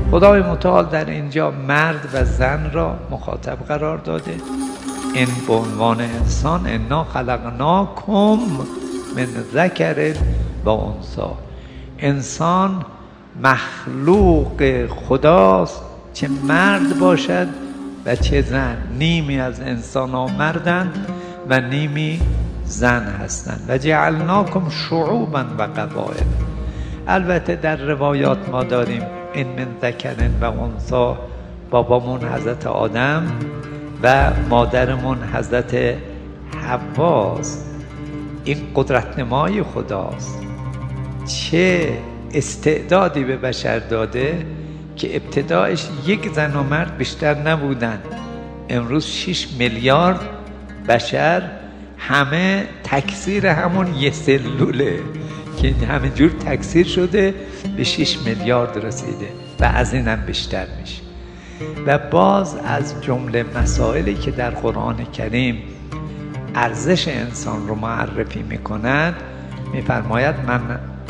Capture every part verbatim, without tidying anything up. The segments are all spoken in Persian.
خدای متعال در اینجا مرد و زن را مخاطب قرار داده. این به عنوان انسان، انا خلقناکم من ذکر و انثی. انسان مخلوق خداست، چه مرد باشد و چه زن. نیمی از انسان ها مردند و نیمی زن هستند. و جعلناکم شعوبا و قبائل. البته در روایات ما داریم این من ذکر و انثی، بابامون حضرت آدم و مادرمون حضرت حواست. این قدرت نمای خداست. چه استعدادی به بشر داده که ابتدایش یک زن و مرد بیشتر نبودن. امروز شش میلیارد بشر همه تکثیر همون یه سلوله که همینجور تکثیر شده به شش میلیارد رسیده و از این هم بیشتر میشه. و باز از جمله مسائلی که در قرآن کریم ارزش انسان رو معرفی میکند، میفرماید من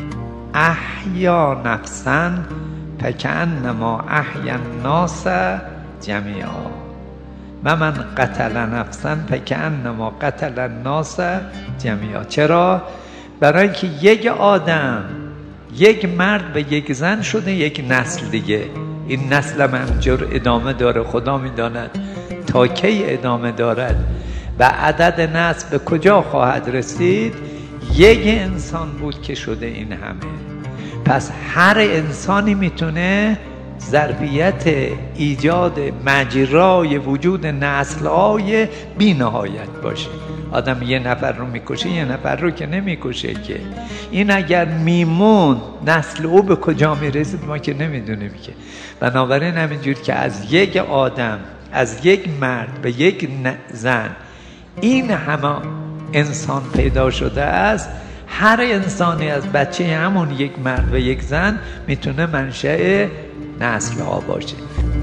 احیا نفسا فکأنما احیا الناس جمیعا و من قتل نفسا فکأنما قتل الناس جمیعا. چرا؟ برای اینکه یک آدم، یک مرد و یک زن شده یک نسل دیگه. این نسل هم همجور ادامه داره. خدا میداند تا کی ادامه دارد و عدد نسل به کجا خواهد رسید. یک انسان بود که شده این همه. پس هر انسانی میتونه ظرفیت ایجاد مجرای وجود نسل‌های بی نهایت باشه. آدم یه نفر رو میکشه، یه نفر رو که نمیکشه که. این اگر میمون نسل او به کجا میرسید ما که نمیدونیم که. بنابراین همینجور که از یک آدم، از یک مرد به یک زن این همه انسان پیدا شده است، هر انسانی از بچه همون یک مرد و یک زن میتونه منشأ نسل ها باشه.